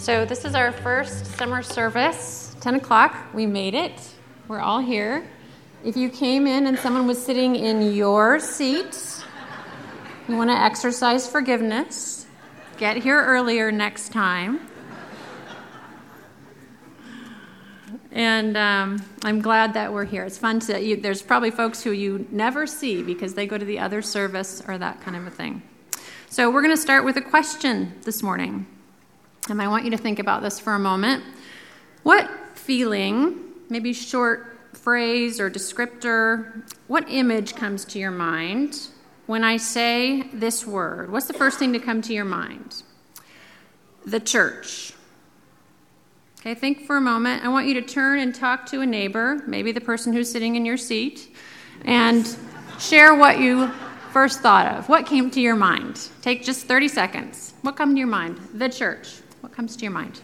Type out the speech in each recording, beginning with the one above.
So this is our first summer service, 10 o'clock. We made it. We're all here. If you came in and someone was sitting in your seat, you want to exercise forgiveness. Get here earlier next time. And I'm glad that we're here. It's fun to, there's probably folks who you never see because they go to the other service or that kind of a thing. So we're going to start with a question this morning. And I want you to think about this for a moment. What feeling, maybe short phrase or descriptor, what image comes to your mind when I say this word? What's the first thing to come to your mind? The church. Okay, think for a moment. I want you to turn and talk to a neighbor, maybe the person who's sitting in your seat, and share what you first thought of. What came to your mind? Take just 30 seconds. What comes to your mind? The church. What comes to your mind?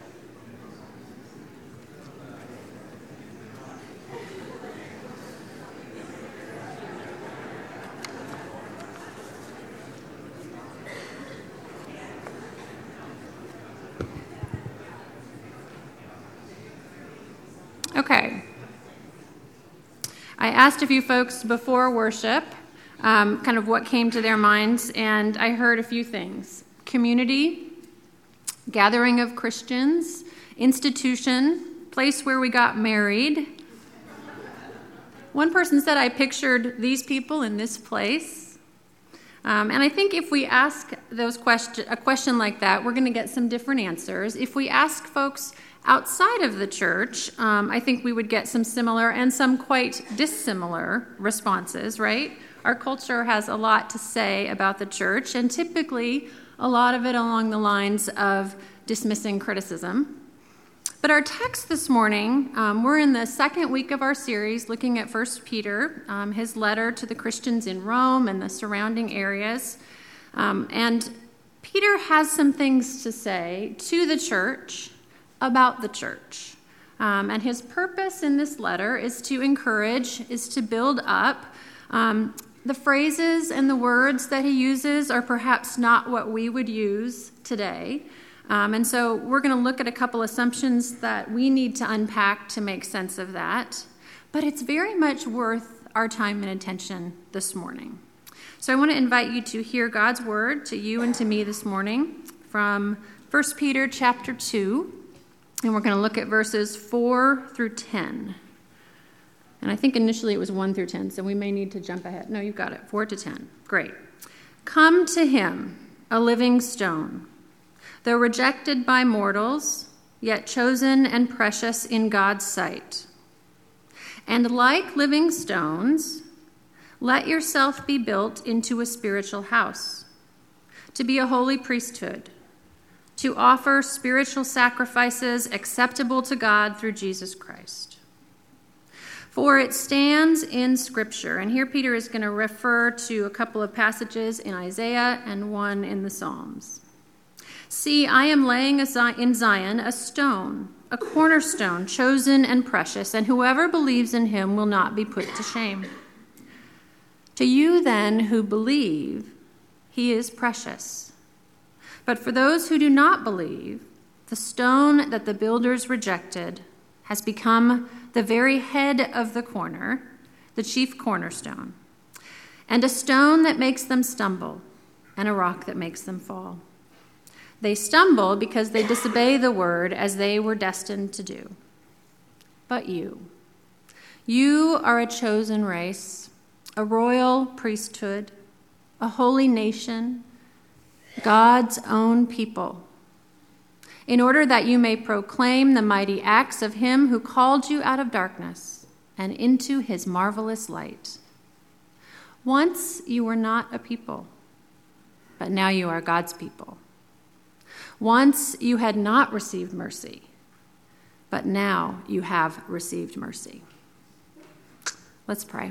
Okay. I asked a few folks before worship kind of what came to their minds, and I heard a few things. Community, gathering of Christians, institution, place where we got married. One person said, I pictured these people in this place. And I think if we ask a question like that, we're going to get some different answers. If we ask folks outside of the church, I think we would get some similar and some quite dissimilar responses, right? Our culture has a lot to say about the church, and typically a lot of it along the lines of dismissing criticism. But our text this morning, we're in the second week of our series looking at 1 Peter, his letter to the Christians in Rome and the surrounding areas. And Peter has some things to say to the church about the church. And his purpose in this letter is to encourage, is to build up. The phrases and the words that he uses are perhaps not what we would use today. And so we're going to look at a couple assumptions that we need to unpack to make sense of that. But it's very much worth our time and attention this morning. So I want to invite you to hear God's word to you and to me this morning from 1 Peter chapter 2. And we're going to look at verses 4 through 10. And I think initially it was 1 through 10, so we may need to jump ahead. No, you've got it. 4 to 10. Great. Come to him, a living stone, though rejected by mortals, yet chosen and precious in God's sight. And like living stones, let yourself be built into a spiritual house, to be a holy priesthood, to offer spiritual sacrifices acceptable to God through Jesus Christ. For it stands in Scripture, and here Peter is going to refer to a couple of passages in Isaiah and one in the Psalms. See, I am laying in Zion a stone, a cornerstone, chosen and precious, and whoever believes in him will not be put to shame. To you then who believe, he is precious. But for those who do not believe, the stone that the builders rejected has become the very head of the corner, the chief cornerstone, and a stone that makes them stumble, and a rock that makes them fall. They stumble because they disobey the word as they were destined to do. But you are a chosen race, a royal priesthood, a holy nation, God's own people, in order that you may proclaim the mighty acts of him who called you out of darkness and into his marvelous light. Once you were not a people, but now you are God's people. Once you had not received mercy, but now you have received mercy. Let's pray.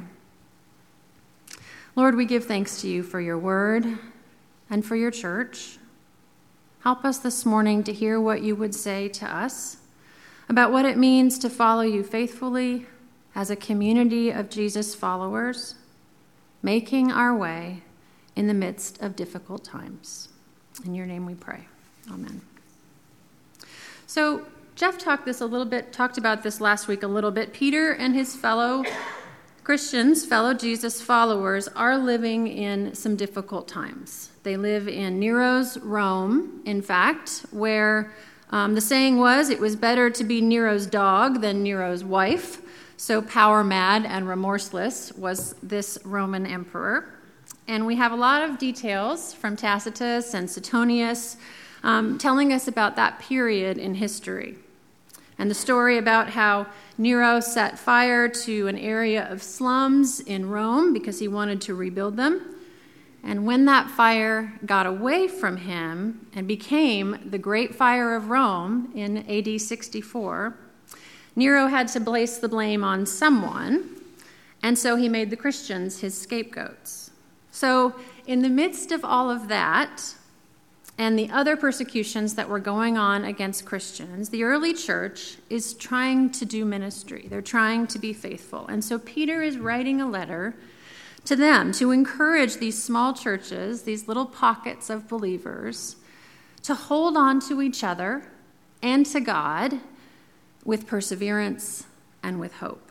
Lord, we give thanks to you for your word and for your church. Help us this morning to hear what you would say to us about what it means to follow you faithfully as a community of Jesus followers, making our way in the midst of difficult times. In your name we pray. Amen. So Jeff talked about this last week a little bit. Peter and his fellow Christians, fellow Jesus followers, are living in some difficult times. They live in Nero's Rome, in fact, where the saying was, it was better to be Nero's dog than Nero's wife. So power-mad and remorseless was this Roman emperor. And we have a lot of details from Tacitus and Suetonius telling us about that period in history. And the story about how Nero set fire to an area of slums in Rome because he wanted to rebuild them. And when that fire got away from him and became the Great Fire of Rome in AD 64, Nero had to place the blame on someone, and so he made the Christians his scapegoats. So in the midst of all of that, and the other persecutions that were going on against Christians, the early church is trying to do ministry. They're trying to be faithful. And so Peter is writing a letter to them to encourage these small churches, these little pockets of believers, to hold on to each other and to God with perseverance and with hope.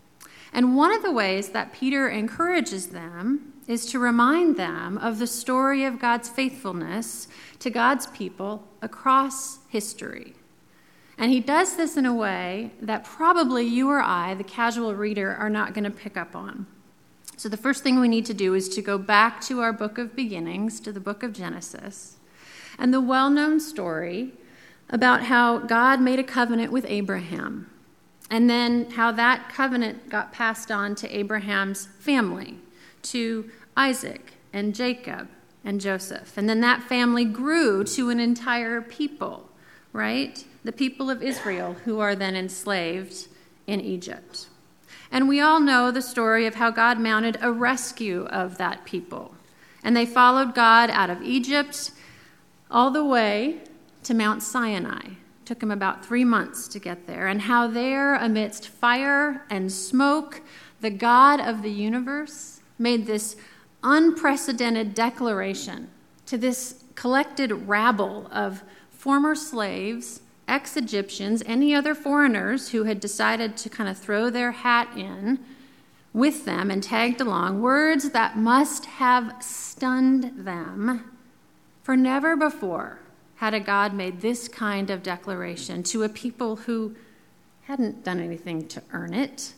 And one of the ways that Peter encourages them is to remind them of the story of God's faithfulness to God's people across history. And he does this in a way that probably you or I, the casual reader, are not going to pick up on. So the first thing we need to do is to go back to our book of beginnings, to the book of Genesis, and the well-known story about how God made a covenant with Abraham, and then how that covenant got passed on to Abraham's family, to Isaac and Jacob and Joseph. And then that family grew to an entire people, right? The people of Israel, who are then enslaved in Egypt. And we all know the story of how God mounted a rescue of that people. And they followed God out of Egypt all the way to Mount Sinai. It took them about 3 months to get there. And how there, amidst fire and smoke, the God of the universe made this unprecedented declaration to this collected rabble of former slaves, ex-Egyptians, any other foreigners who had decided to kind of throw their hat in with them and tagged along, words that must have stunned them, for never before had a God made this kind of declaration to a people who hadn't done anything to earn it.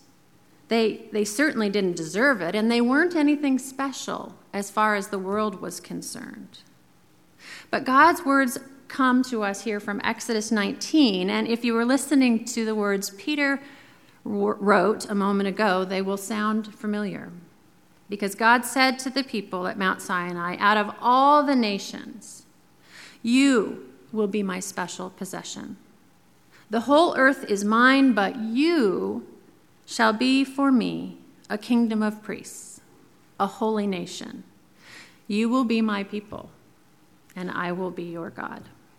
They certainly didn't deserve it, and they weren't anything special as far as the world was concerned. But God's words come to us here from Exodus 19, and if you were listening to the words Peter wrote a moment ago, they will sound familiar. Because God said to the people at Mount Sinai, out of all the nations, you will be my special possession. The whole earth is mine, but you shall be for me a kingdom of priests, a holy nation. You will be my people, and I will be your God.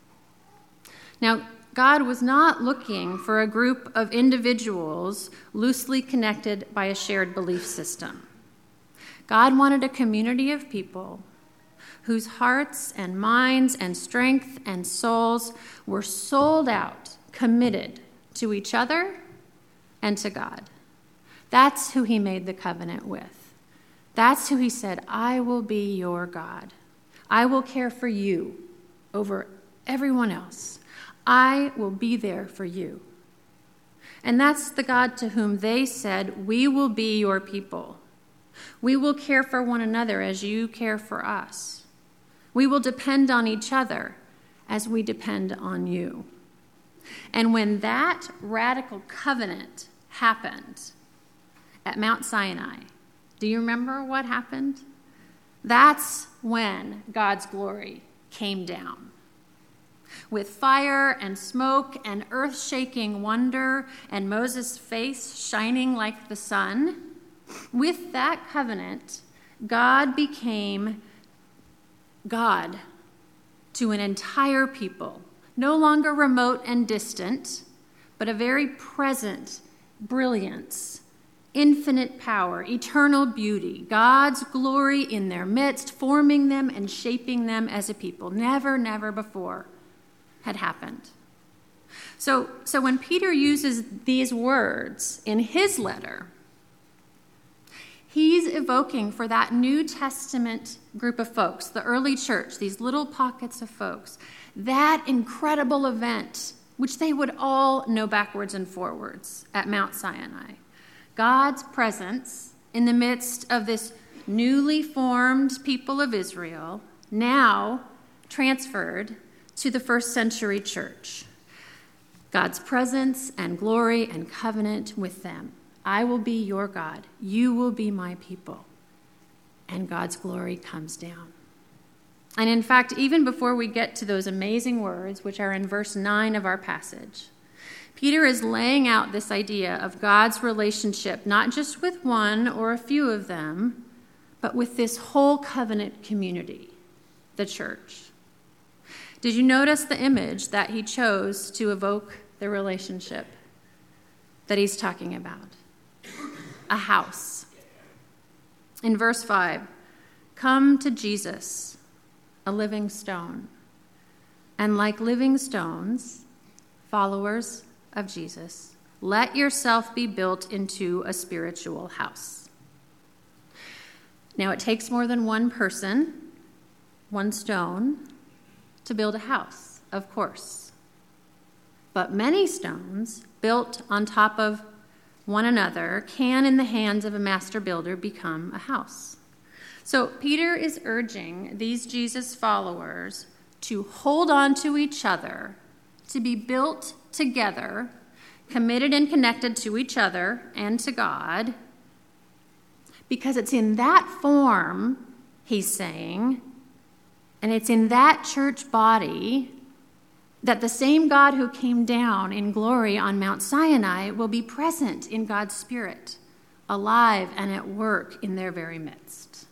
Now, God was not looking for a group of individuals loosely connected by a shared belief system. God wanted a community of people whose hearts and minds and strength and souls were sold out, committed to each other and to God. That's who he made the covenant with. That's who he said, I will be your God. I will care for you over everyone else. I will be there for you. And that's the God to whom they said, we will be your people. We will care for one another as you care for us. We will depend on each other as we depend on you. And when that radical covenant happened at Mount Sinai, do you remember what happened? That's when God's glory came down. With fire and smoke and earth-shaking wonder and Moses' face shining like the sun, with that covenant, God became God to an entire people, no longer remote and distant, but a very present brilliance, infinite power, eternal beauty, God's glory in their midst, forming them and shaping them as a people. Never, never before had happened. So when Peter uses these words in his letter, he's evoking for that New Testament group of folks, the early church, these little pockets of folks, that incredible event, which they would all know backwards and forwards at Mount Sinai. God's presence in the midst of this newly formed people of Israel, now transferred to the first century church. God's presence and glory and covenant with them. I will be your God. You will be my people. And God's glory comes down. And in fact, even before we get to those amazing words, which are in verse 9 of our passage, Peter is laying out this idea of God's relationship, not just with one or a few of them, but with this whole covenant community, the church. Did you notice the image that he chose to evoke the relationship that he's talking about? A house. In verse 5, come to Jesus, a living stone. And like living stones, followers of Jesus, let yourself be built into a spiritual house. Now, it takes more than one person, one stone, to build a house, of course. But many stones built on top of one another can, in the hands of a master builder, become a house. So Peter is urging these Jesus followers to hold on to each other, to be built together, committed and connected to each other and to God, because it's in that form, he's saying, and it's in that church body that the same God who came down in glory on Mount Sinai will be present in God's Spirit, alive and at work in their very midst.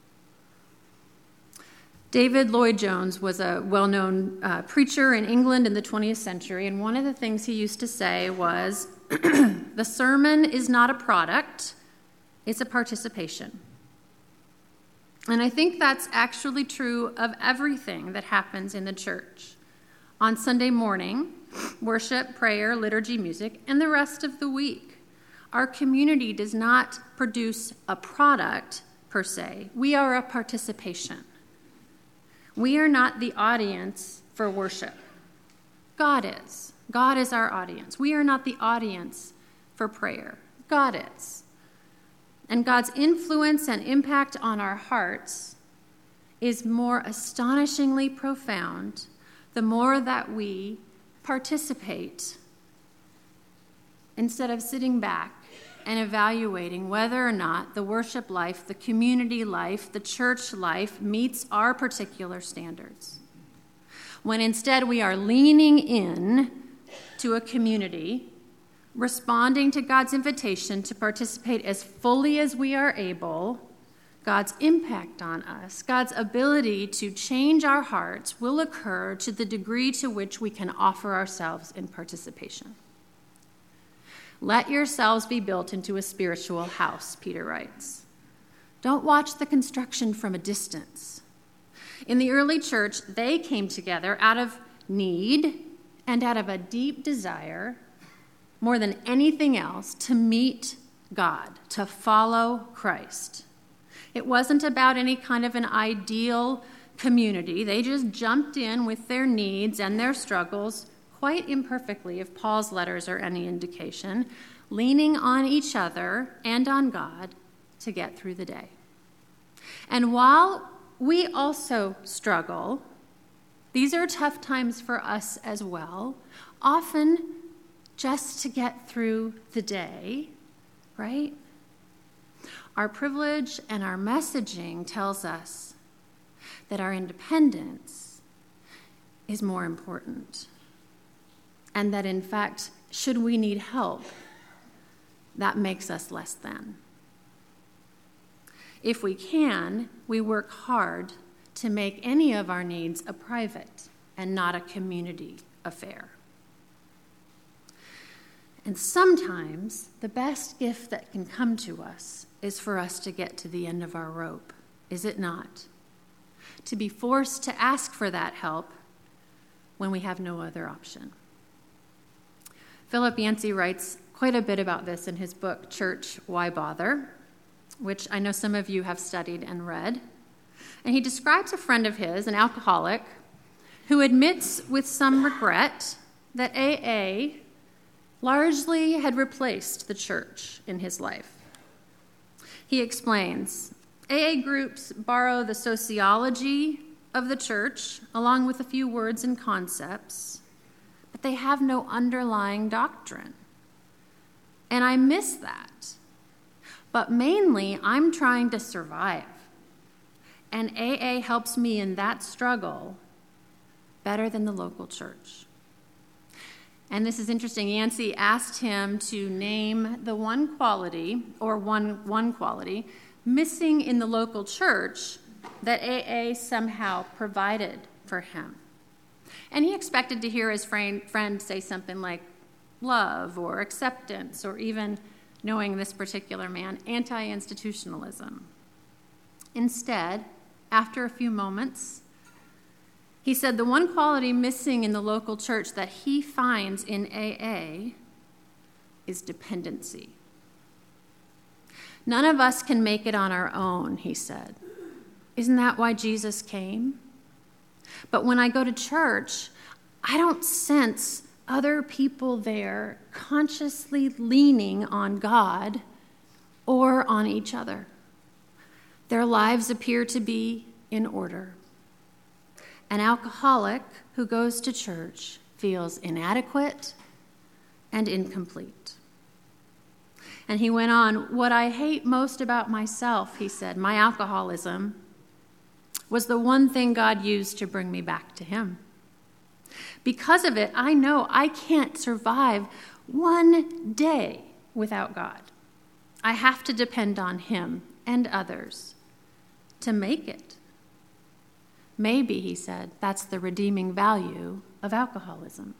David Lloyd-Jones was a well-known preacher in England in the 20th century, and one of the things he used to say was, the sermon is not a product, it's a participation. And I think that's actually true of everything that happens in the church. On Sunday morning, worship, prayer, liturgy, music, and the rest of the week. Our community does not produce a product, per se. We are a participation. We are not the audience for worship. God is. God is our audience. We are not the audience for prayer. God is. And God's influence and impact on our hearts is more astonishingly profound the more that we participate instead of sitting back and evaluating whether or not the worship life, the community life, the church life meets our particular standards. When instead we are leaning in to a community, responding to God's invitation to participate as fully as we are able, God's impact on us, God's ability to change our hearts will occur to the degree to which we can offer ourselves in participation. Let yourselves be built into a spiritual house, Peter writes. Don't watch the construction from a distance. In the early church, they came together out of need and out of a deep desire, more than anything else, to meet God, to follow Christ. It wasn't about any kind of an ideal community. They just jumped in with their needs and their struggles, quite imperfectly, if Paul's letters are any indication, leaning on each other and on God to get through the day. And while we also struggle, these are tough times for us as well, often just to get through the day, right? Our privilege and our messaging tells us that our independence is more important. And that, in fact, should we need help, that makes us less than. If we can, we work hard to make any of our needs a private and not a community affair. And sometimes the best gift that can come to us is for us to get to the end of our rope, is it not? To be forced to ask for that help when we have no other option. Philip Yancey writes quite a bit about this in his book, Church, Why Bother?, which I know some of you have studied and read. And he describes a friend of his, an alcoholic, who admits with some regret that AA largely had replaced the church in his life. He explains, AA groups borrow the sociology of the church along with a few words and concepts, but they have no underlying doctrine. And I miss that. But mainly, I'm trying to survive. And AA helps me in that struggle better than the local church. And this is interesting. Yancey asked him to name the one quality, or one quality, missing in the local church that AA somehow provided for him. And he expected to hear his friend say something like love or acceptance, or even, knowing this particular man, anti-institutionalism. Instead, after a few moments, he said the one quality missing in the local church that he finds in AA is dependency. None of us can make it on our own, he said. Isn't that why Jesus came? But when I go to church, I don't sense other people there consciously leaning on God or on each other. Their lives appear to be in order. An alcoholic who goes to church feels inadequate and incomplete. And he went on, what I hate most about myself, he said, my alcoholism, was the one thing God used to bring me back to him. Because of it, I know I can't survive one day without God. I have to depend on him and others to make it. Maybe, he said, that's the redeeming value of alcoholism.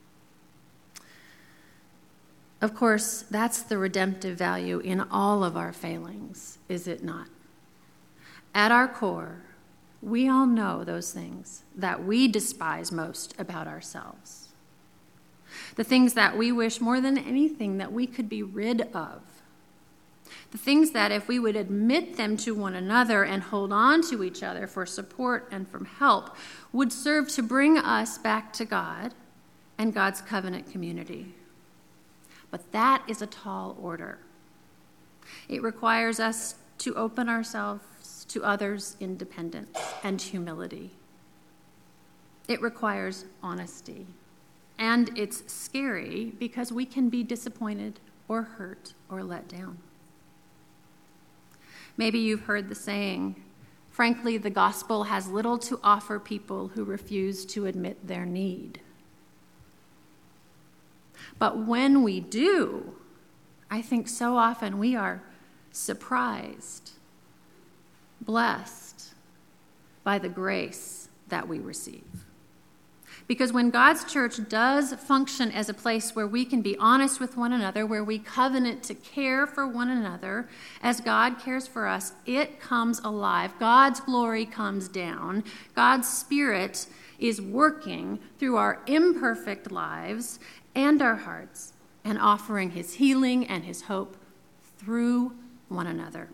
Of course, that's the redemptive value in all of our failings, is it not? At our core, we all know those things that we despise most about ourselves. The things that we wish more than anything that we could be rid of. The things that if we would admit them to one another and hold on to each other for support and from help, would serve to bring us back to God and God's covenant community. But that is a tall order. It requires us to open ourselves to others' independence and humility. It requires honesty. And it's scary because we can be disappointed or hurt or let down. Maybe you've heard the saying, frankly, the gospel has little to offer people who refuse to admit their need. But when we do, I think so often we are surprised, blessed by the grace that we receive. Because when God's church does function as a place where we can be honest with one another, where we covenant to care for one another as God cares for us, it comes alive. God's glory comes down. God's Spirit is working through our imperfect lives and our hearts and offering his healing and his hope through one another.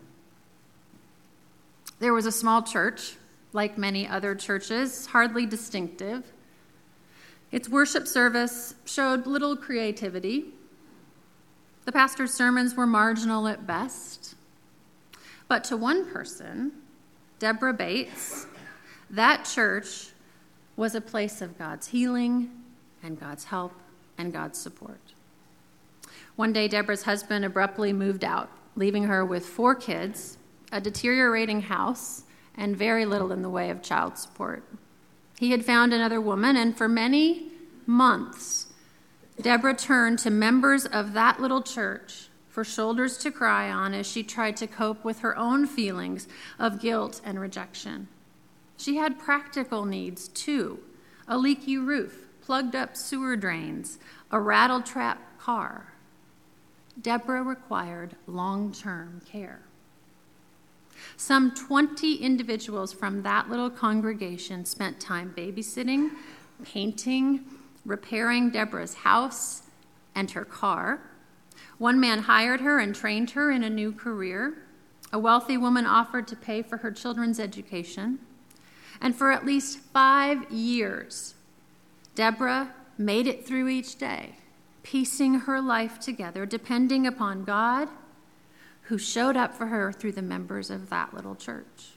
There was a small church, like many other churches, hardly distinctive. Its worship service showed little creativity. The pastor's sermons were marginal at best. But to one person, Deborah Bates, that church was a place of God's healing and God's help and God's support. One day, Deborah's husband abruptly moved out, leaving her with 4 kids, a deteriorating house, and very little in the way of child support. He had found another woman, and for many months, Deborah turned to members of that little church for shoulders to cry on as she tried to cope with her own feelings of guilt and rejection. She had practical needs, too: a leaky roof, plugged up sewer drains, a rattle-trap car. Deborah required long-term care. Some 20 individuals from that little congregation spent time babysitting, painting, repairing Deborah's house, and her car. One man hired her and trained her in a new career. A wealthy woman offered to pay for her children's education. And for at least 5 years, Deborah made it through each day, piecing her life together, depending upon God, who showed up for her through the members of that little church.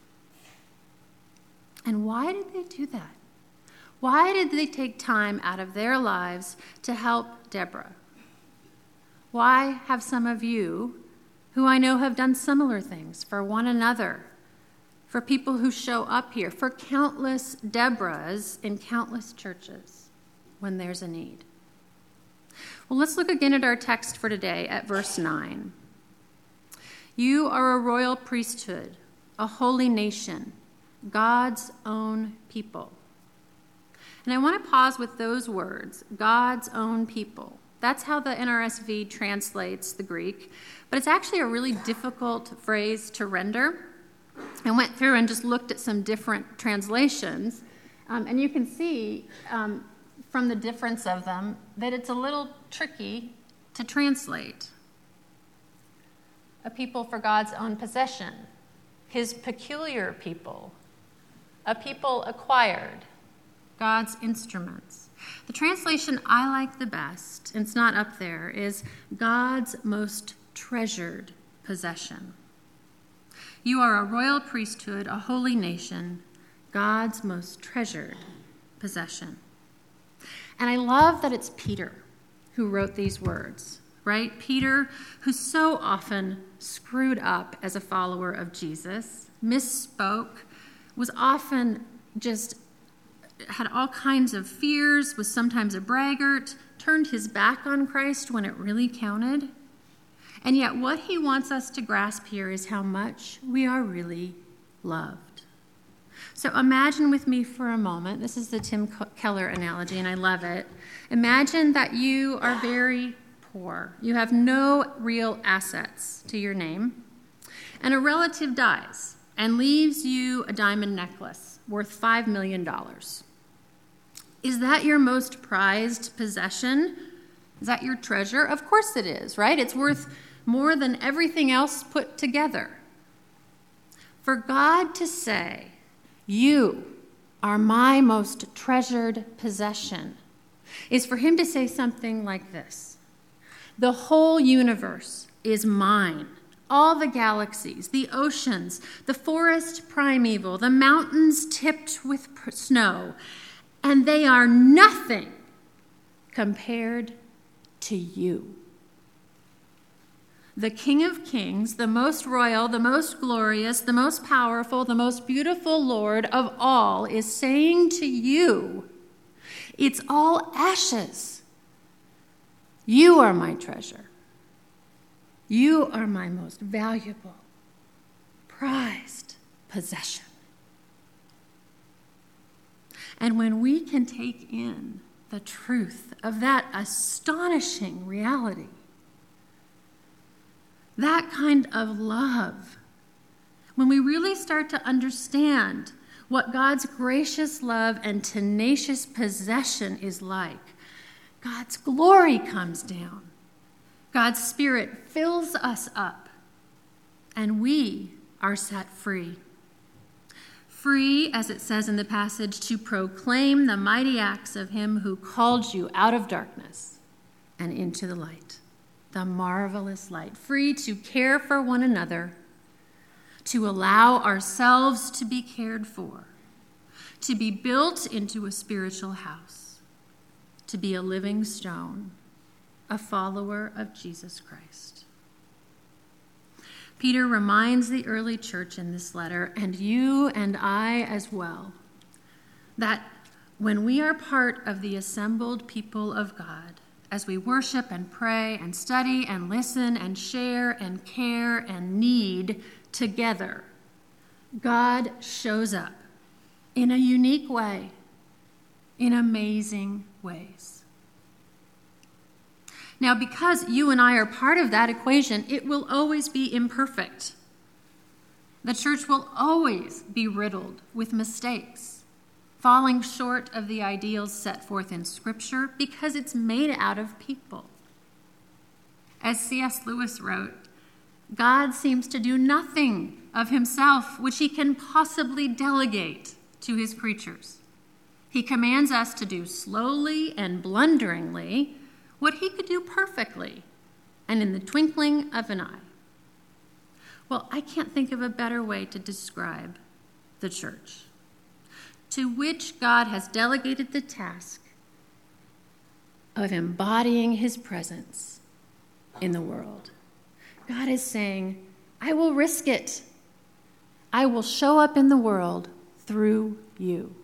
And why did they do that? Why did they take time out of their lives to help Deborah? Why have some of you, who I know have done similar things for one another, for people who show up here, for countless Deborahs in countless churches when there's a need? Well, let's look again at our text for today at verse 9. You are a royal priesthood, a holy nation, God's own people. And I want to pause with those words, God's own people. That's how the NRSV translates the Greek, but it's actually a really difficult phrase to render. I went through and just looked at some different translations, and you can see from the difference of them that it's a little tricky to translate. A people for God's own possession, his peculiar people, a people acquired, God's instruments. The translation I like the best, and it's not up there, is God's most treasured possession. You are a royal priesthood, a holy nation, God's most treasured possession. And I love that it's Peter who wrote these words, right? Peter, who so often screwed up as a follower of Jesus, misspoke, was often just had all kinds of fears, was sometimes a braggart, turned his back on Christ when it really counted. And yet what he wants us to grasp here is how much we are really loved. So imagine with me for a moment, this is the Tim Keller analogy, and I love it. Imagine that you are very poor. You have no real assets to your name, and a relative dies and leaves you a diamond necklace worth $5 million. Is that your most prized possession? Is that your treasure? Of course it is, right? It's worth more than everything else put together. For God to say, you are my most treasured possession, is for him to say something like this. The whole universe is mine. All the galaxies, the oceans, the forest primeval, the mountains tipped with snow, and they are nothing compared to you. The King of Kings, the most royal, the most glorious, the most powerful, the most beautiful Lord of all is saying to you, it's all ashes. You are my treasure. You are my most valuable, prized possession. And when we can take in the truth of that astonishing reality, that kind of love, when we really start to understand what God's gracious love and tenacious possession is like, God's glory comes down. God's Spirit fills us up, and we are set free. Free, as it says in the passage, to proclaim the mighty acts of him who called you out of darkness and into the light, the marvelous light. Free to care for one another, to allow ourselves to be cared for, to be built into a spiritual house, to be a living stone, a follower of Jesus Christ. Peter reminds the early church in this letter, and you and I as well, that when we are part of the assembled people of God, as we worship and pray and study and listen and share and care and need together, God shows up in a unique way, in amazing ways. Now, because you and I are part of that equation, it will always be imperfect. The church will always be riddled with mistakes, falling short of the ideals set forth in Scripture because it's made out of people. As C.S. Lewis wrote, God seems to do nothing of himself which he can possibly delegate to his creatures. He commands us to do slowly and blunderingly what he could do perfectly and in the twinkling of an eye. Well, I can't think of a better way to describe the church, to which God has delegated the task of embodying his presence in the world. God is saying, I will risk it. I will show up in the world through you.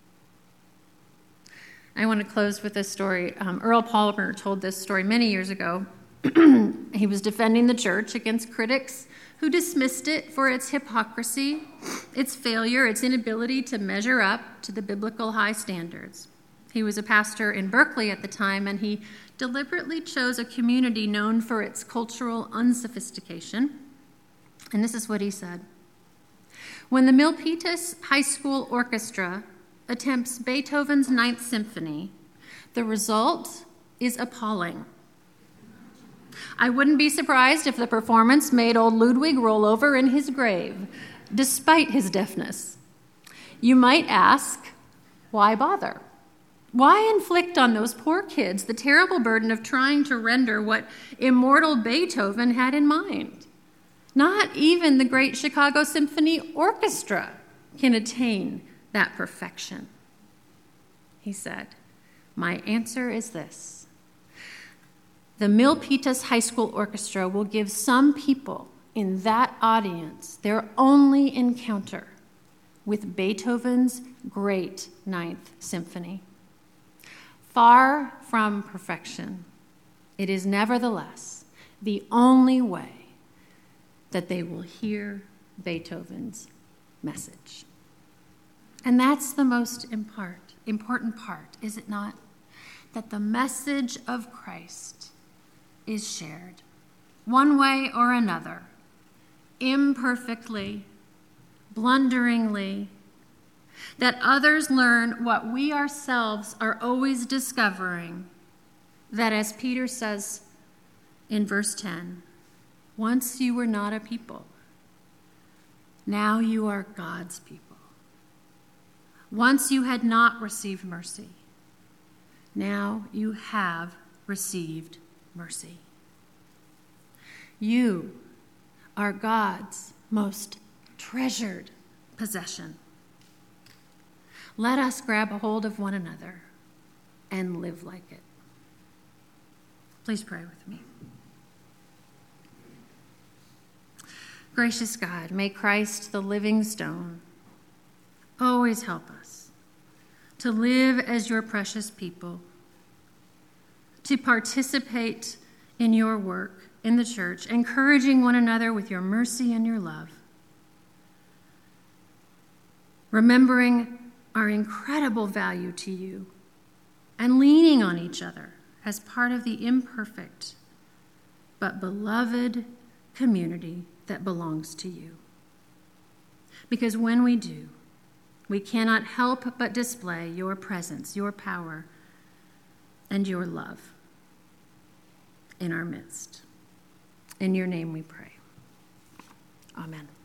I want to close with this story. Earl Palmer told this story many years ago. He was defending the church against critics who dismissed it for its hypocrisy, its failure, its inability to measure up to the biblical high standards. He was a pastor in Berkeley at the time, and he deliberately chose a community known for its cultural unsophistication. And this is what he said. When the Milpitas High School Orchestra attempts Beethoven's Ninth Symphony, the result is appalling. I wouldn't be surprised if the performance made old Ludwig roll over in his grave, despite his deafness. You might ask, why bother? Why inflict on those poor kids the terrible burden of trying to render what immortal Beethoven had in mind? Not even the great Chicago Symphony Orchestra can attain that perfection. He said, my answer is this. The Milpitas High School Orchestra will give some people in that audience their only encounter with Beethoven's great Ninth Symphony. Far from perfection, it is nevertheless the only way that they will hear Beethoven's message. And that's the most important part, is it not? That the message of Christ is shared, one way or another, imperfectly, blunderingly, that others learn what we ourselves are always discovering, that as Peter says in verse 10, once you were not a people, now you are God's people. Once you had not received mercy, now you have received mercy. You are God's most treasured possession. Let us grab a hold of one another and live like it. Please pray with me. Gracious God, may Christ, the living stone, always help us to live as your precious people, to participate in your work in the church, encouraging one another with your mercy and your love, remembering our incredible value to you, and leaning on each other as part of the imperfect but beloved community that belongs to you. Because when we do, we cannot help but display your presence, your power, and your love in our midst. In your name we pray. Amen.